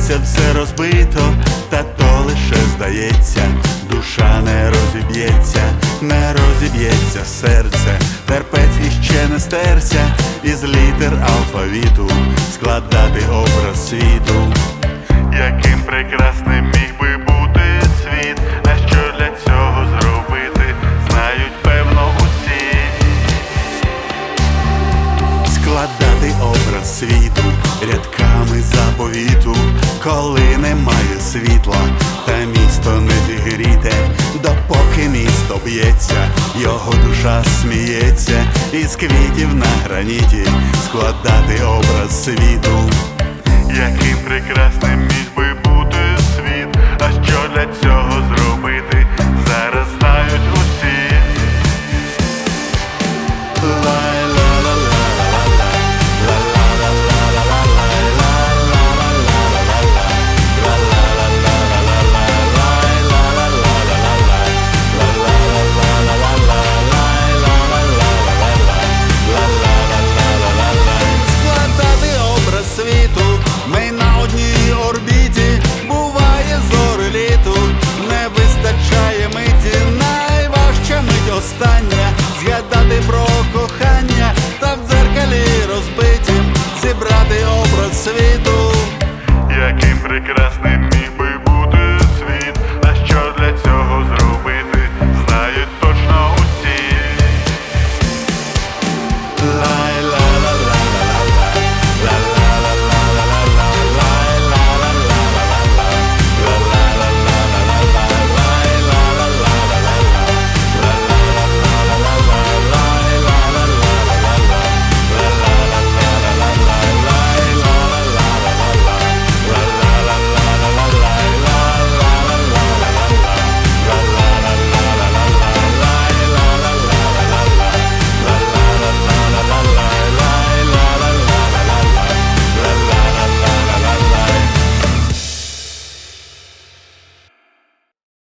здається, все розбито, та то лише здається. Душа не розіб'ється, не розіб'ється серце, терпець іще не стерся, із літер алфавіту складати образ світу. Яким прекрасним міг би бути світ, а що для цього зробити, знають певно усі. Складати образ світу рядками заповіту, коли немає світла, та місто не зігріте, допоки місто б'ється, його душа сміється, із квітів на граніті складати образ світу. Яким прекрасним міг би бути світ, а що для цього